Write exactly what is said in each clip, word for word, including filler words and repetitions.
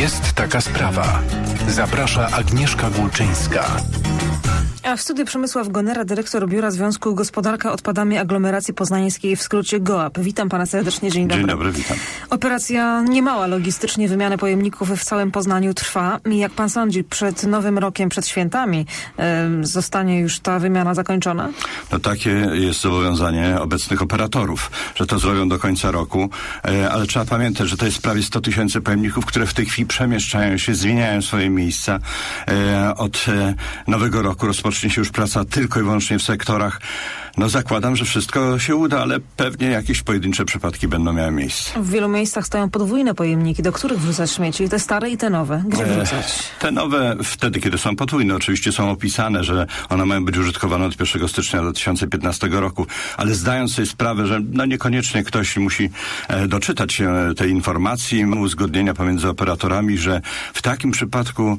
Jest taka sprawa. Zaprasza Agnieszka Gulczyńska. A w studiu Przemysław Gonera, dyrektor Biura Związku Gospodarka Odpadami Aglomeracji Poznańskiej, w skrócie GOAP. Witam pana serdecznie, dzień dobry. Dzień dobry, witam. Operacja niemała logistycznie wymiany pojemników w całym Poznaniu trwa. Jak pan sądzi, przed Nowym Rokiem, przed świętami e, zostanie już ta wymiana zakończona? No takie jest zobowiązanie obecnych operatorów, że to zrobią do końca roku, e, ale trzeba pamiętać, że to jest prawie sto tysięcy pojemników, które w tej chwili przemieszczają się, zmieniają swoje miejsca. E, od e, Nowego Roku rozpocznie się już praca tylko i wyłącznie w sektorach. No zakładam, że wszystko się uda, ale pewnie jakieś pojedyncze przypadki będą miały miejsce. W wielu miejscach stoją podwójne pojemniki, do których wrzucać śmieci, te stare i te nowe. Gdzie wrzucać? E, te nowe wtedy, kiedy są podwójne, oczywiście są opisane, że one mają być użytkowane od pierwszego stycznia dwa tysiące piętnastego roku, ale zdając sobie sprawę, że no niekoniecznie ktoś musi e, doczytać się tej informacji, uzgodnienia pomiędzy operatorami, że w takim przypadku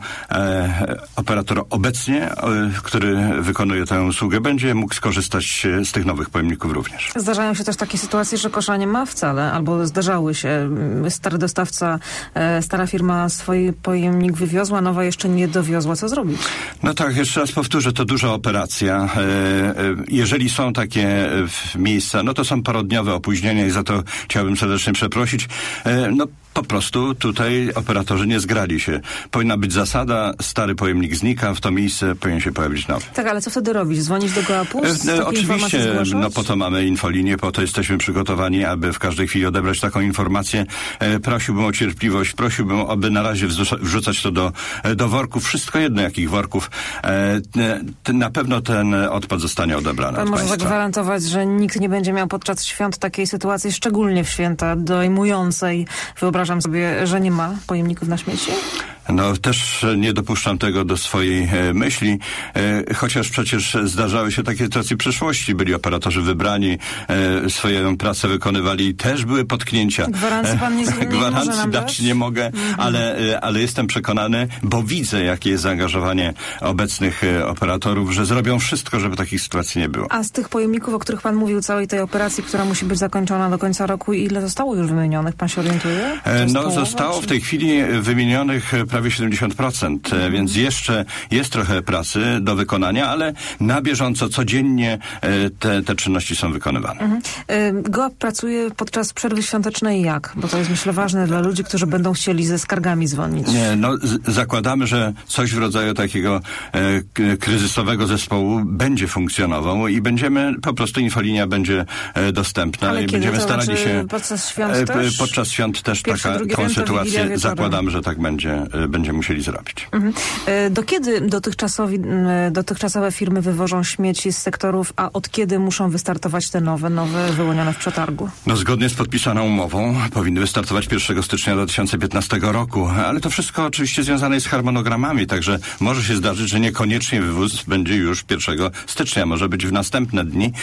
e, operator obecnie, e, który wykonuje tę usługę, będzie mógł skorzystać z tych nowych pojemników również. Zdarzają się też takie sytuacje, że kosza nie ma wcale, albo zdarzały się. Stary dostawca, e, stara firma swój pojemnik wywiozła, nowa jeszcze nie dowiozła. Co zrobić? No tak, jeszcze raz powtórzę, to duża operacja. E, e, jeżeli są takie e, miejsca, no to są parodniowe opóźnienia i za to chciałbym serdecznie przeprosić. E, no po prostu tutaj operatorzy nie zgrali się. Powinna być zasada, stary pojemnik znika, w to miejsce powinien się pojawić nowy. Tak, ale co wtedy robić? Dzwonić do GOAP-u? E, oczywiście, no po to mamy infolinię, po to jesteśmy przygotowani, aby w każdej chwili odebrać taką informację. E, prosiłbym o cierpliwość, prosiłbym, aby na razie wrzuca, wrzucać to do, do worków. Wszystko jedno, jakich worków. E, te, na pewno ten odpad zostanie odebrany. Pan od może państwa. zagwarantować, że nikt nie będzie miał podczas świąt takiej sytuacji, szczególnie w święta dojmującej. Wyobrażam sobie, że nie ma pojemników na śmieci? No też nie dopuszczam tego do swojej e, myśli, e, chociaż przecież zdarzały się takie sytuacje w przeszłości. Byli operatorzy wybrani, e, swoją pracę wykonywali i też były potknięcia. Gwarancji pan nie, nie Gwarancji może nam dać dać? nie mogę, Mhm. ale, e, ale jestem przekonany, bo widzę, jakie jest zaangażowanie obecnych e, operatorów, że zrobią wszystko, żeby takich sytuacji nie było. A z tych pojemników, o których pan mówił, całej tej operacji, która musi być zakończona do końca roku, ile zostało już wymienionych? Pan się orientuje? E, no połowa, zostało czy... w tej chwili wymienionych prawie siedemdziesiąt procent, Mhm. więc jeszcze jest trochę pracy do wykonania, ale na bieżąco, codziennie te, te czynności są wykonywane. Mhm. GOAP pracuje podczas przerwy świątecznej jak? Bo to jest, myślę, ważne dla ludzi, którzy będą chcieli ze skargami dzwonić. Nie, no z- zakładamy, że coś w rodzaju takiego e, k- kryzysowego zespołu będzie funkcjonował i będziemy, po prostu infolinia będzie e, dostępna. Ale i kiedy? będziemy To starali znaczy się podczas świąt e, też? Podczas świąt też Pierwsze, taka, drugie taką święto, Wigilia sytuację wieczorem. zakładamy, że tak będzie, e, będziemy musieli zrobić. Mhm. Do kiedy dotychczasowi, dotychczasowe firmy wywożą śmieci z sektorów, a od kiedy muszą wystartować te nowe, nowe wyłonione w przetargu? No zgodnie z podpisaną umową powinny wystartować pierwszego stycznia dwa tysiące piętnastego roku, ale to wszystko oczywiście związane jest z harmonogramami, także może się zdarzyć, że niekoniecznie wywóz będzie już pierwszego stycznia, może być w następne dni. E,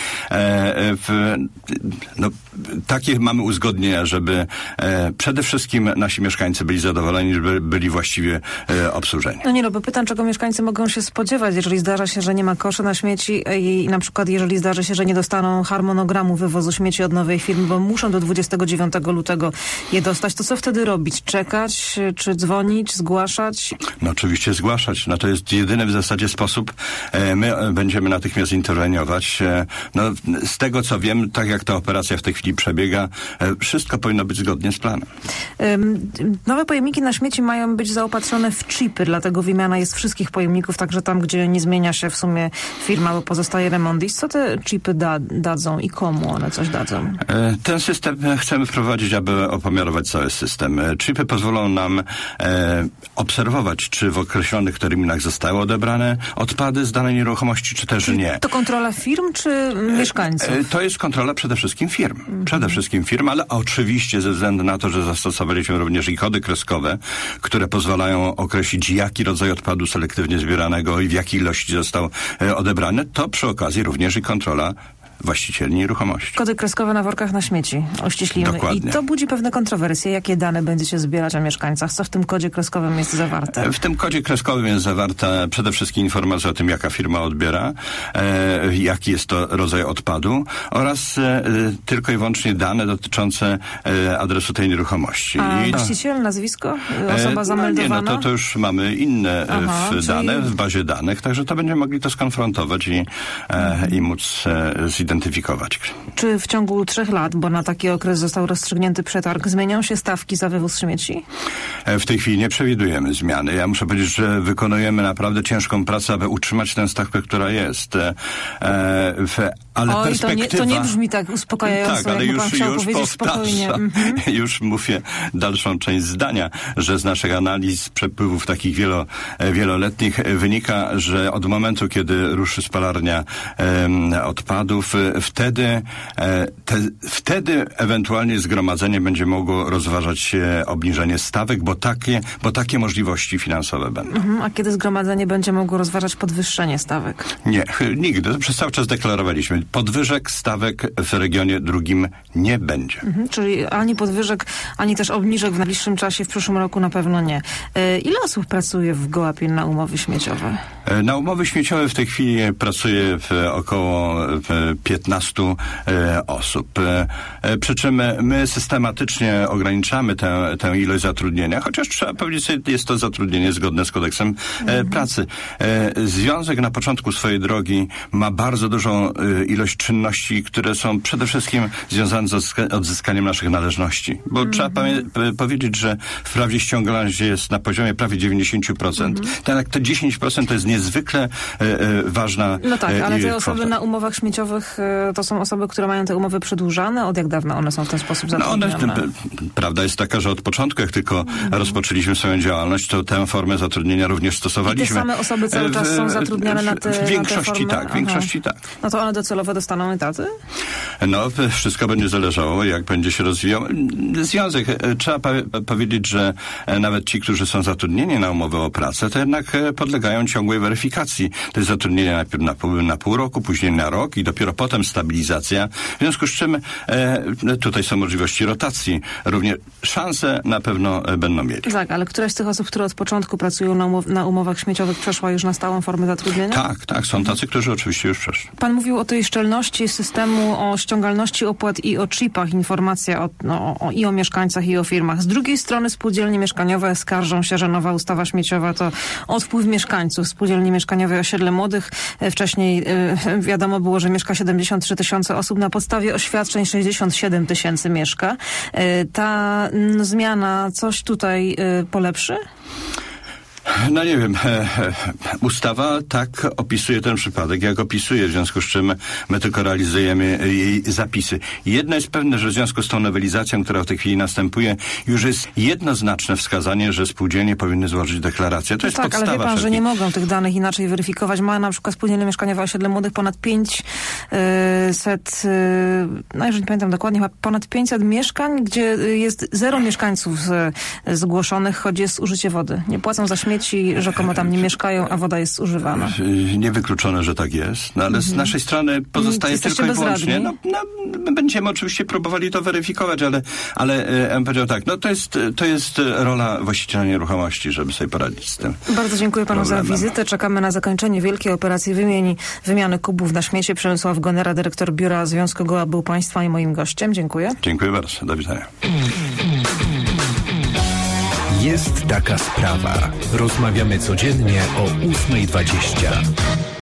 w, no, takie mamy uzgodnienia, żeby e, przede wszystkim nasi mieszkańcy byli zadowoleni, żeby byli właściwie e, obsłużeni. No nie no, bo pytam, czego mieszkańcy mogą się spodziewać, jeżeli zdarza się, że nie ma koszy na śmieci i, i na przykład jeżeli zdarzy się, że nie dostaną harmonogramu wywozu śmieci od nowej firmy, bo muszą do dwudziestego dziewiątego lutego je dostać, to co wtedy robić? Czekać, czy dzwonić, zgłaszać? No oczywiście zgłaszać. No to jest jedyny w zasadzie sposób. E, my e, będziemy natychmiast interweniować. E, no z tego co wiem, tak jak ta operacja w tej chwili przebiega, e, wszystko powinno być zgodnie z planem. Ym, nowe pojemniki na śmieci mają być zaopatrzone w chipy, dlatego wymiana jest wszystkich pojemników, także tam, gdzie nie zmienia się w sumie firma, bo pozostaje remondis. Co te chipy da, dadzą i komu one coś dadzą? E, ten system chcemy wprowadzić, aby opomiarować cały system. E, chipy pozwolą nam e, obserwować, czy w określonych terminach zostały odebrane odpady z danej nieruchomości, czy też nie. To kontrola firm, czy mieszkańców? E, to jest kontrola przede wszystkim firm. Mhm. Przede wszystkim firm, ale oczywiście ze względu na to, że zastosowaliśmy również i kody kreskowe, które pozwalają określić, jaki rodzaj odpadu selektywnie zbieranego i w jakiej ilości został e, odebrany, to przy okazji również i kontrola właścicieli nieruchomości. Kody kreskowe na workach na śmieci, uściślimy. Dokładnie. I to budzi pewne kontrowersje. Jakie dane będziecie zbierać o mieszkańcach? Co w tym kodzie kreskowym jest zawarte? W tym kodzie kreskowym jest zawarta przede wszystkim informacja o tym, jaka firma odbiera, e, jaki jest to rodzaj odpadu oraz e, tylko i wyłącznie dane dotyczące e, adresu tej nieruchomości. A I, właściciel, nazwisko? Osoba e, zameldowana? No nie, no to, to już mamy inne Aha, w, czyli... dane w bazie danych, także to będziemy mogli to skonfrontować i, e, i móc e, zidentyfikować. Czy w ciągu trzech lat, bo na taki okres został rozstrzygnięty przetarg, zmienią się stawki za wywóz śmieci? W tej chwili nie przewidujemy zmiany. Ja muszę powiedzieć, że wykonujemy naprawdę ciężką pracę, aby utrzymać tę stawkę, która jest. E, w, ale Oj, perspektywa... to nie, to nie brzmi tak uspokajająco, tak, ale jak już, pan chciał już powiedzieć spokojnie. Mhm. Już mówię dalszą część zdania, że z naszych analiz przepływów takich wielo, wieloletnich wynika, że od momentu, kiedy ruszy spalarnia e, odpadów, e, wtedy, e, te, wtedy ewentualnie zgromadzenie będzie mogło rozważać e, obniżenie stawek, bo takie, bo takie możliwości finansowe będą. Mhm. A kiedy zgromadzenie będzie mogło rozważać podwyższenie stawek? Nie, nigdy. Przez cały czas deklarowaliśmy. Podwyżek stawek w regionie drugim nie będzie. Mhm. Czyli ani podwyżek, ani też obniżek w najbliższym czasie, w przyszłym roku na pewno nie. E, ile osób pracuje w Gołapin na umowy śmieciowe? E, na umowy śmieciowe w tej chwili pracuje w około piętnastu e, osób. E, e, przy czym my systematycznie ograniczamy tę, tę ilość zatrudnienia, chociaż trzeba powiedzieć, że jest to zatrudnienie zgodne z kodeksem e, mhm. pracy. E, Związek na początku swojej drogi ma bardzo dużą e, ilość czynności, które są przede wszystkim związane z odzyskaniem naszych należności. Bo mhm. trzeba pamię- powiedzieć, że wprawdzie ściągalność jest na poziomie prawie dziewięćdziesiąt procent. Mhm. Tak, te dziesięć procent to jest niezwykle e, e, ważna No tak, ale te e, osoby kwota. na umowach śmieciowych e, to są osoby, które mają te umowy przedłużane? Od jak dawna one są w ten sposób zatrudnione? No one, prawda jest taka, że od początku, jak tylko mhm. rozpoczęliśmy swoją działalność, to tę formę zatrudnienia również stosowaliśmy. I te same osoby cały czas są zatrudniane na te, w większości na te formy? tak, w większości tak. No to one docelowo dostaną etaty? No, wszystko będzie zależało, jak będzie się rozwijał związek. Trzeba pa- powiedzieć, że nawet ci, którzy są zatrudnieni na umowę o pracę, to jednak podlegają ciągłej weryfikacji. To jest zatrudnienie najpierw na pół, na pół roku, później na rok i dopiero potem stabilizacja. W związku z czym e, tutaj są możliwości rotacji. Również szanse na pewno będą mieli. Tak, ale któraś z tych osób, które od początku pracują na, umow- na umowach śmieciowych, przeszła już na stałą formę zatrudnienia? Tak, tak. Są tacy, którzy oczywiście już przeszli. Pan mówił o tej szczelności systemu, o ściągalności opłat i o chipach, informacja o, no, o, i o mieszkańcach, i o firmach. Z drugiej strony spółdzielnie mieszkaniowe skarżą się, że nowa ustawa śmieciowa to odpływ mieszkańców. Spółdzielni mieszkaniowej Osiedle Młodych. Wcześniej y, wiadomo było, że mieszka siedemdziesiąt trzy tysiące osób. Na podstawie oświadczeń sześćdziesiąt siedem tysięcy mieszka. Y, ta y, zmiana coś tutaj y, polepszy? No nie wiem, e, e, ustawa tak opisuje ten przypadek, jak opisuje, w związku z czym my tylko realizujemy jej zapisy. Jedno jest pewne, że w związku z tą nowelizacją, która w tej chwili następuje, już jest jednoznaczne wskazanie, że spółdzielnie powinny złożyć deklarację. To jest tak, podstawa. Ale wie pan, wszelkich. że nie mogą tych danych inaczej weryfikować. Ma na przykład spółdzielnie mieszkaniowe Osiedle Młodych ponad pięćset, no jeżeli nie pamiętam dokładnie, ma ponad pięćset mieszkań, gdzie jest zero mieszkańców z, zgłoszonych, choć jest użycie wody. Nie płacą za śmieci, rzekomo tam nie mieszkają, a woda jest używana. Niewykluczone, że tak jest, no ale z naszej strony pozostaje Jesteście tylko i wyłącznie. bezradni? No, no, my będziemy oczywiście próbowali to weryfikować, ale, ale ja bym powiedział tak, no to jest, to jest rola właściciela nieruchomości, żeby sobie poradzić z tym. Bardzo dziękuję panu problemem. za wizytę. Czekamy na zakończenie wielkiej operacji wymieni, wymiany kubów na śmiecie. Przemysław Gonera, dyrektor Biura Związku Goła, był państwa i moim gościem. Dziękuję. Dziękuję bardzo. Do widzenia. Jest taka sprawa. Rozmawiamy codziennie o ósma dwadzieścia.